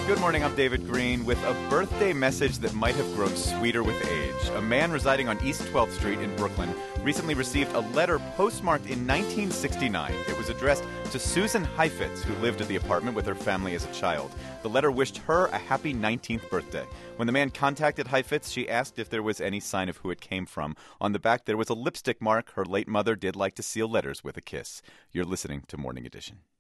Good morning, I'm David Green with a birthday message that might have grown sweeter with age. A man residing on East 12th Street in Brooklyn recently received a letter postmarked in 1969. It was addressed to Susan Heifetz, who lived at the apartment with her family as a child. The letter wished her a happy 19th birthday. When the man contacted Heifetz, she asked if there was any sign of who it came from. On the back, there was a lipstick mark. Her late mother did like to seal letters with a kiss. You're listening to Morning Edition.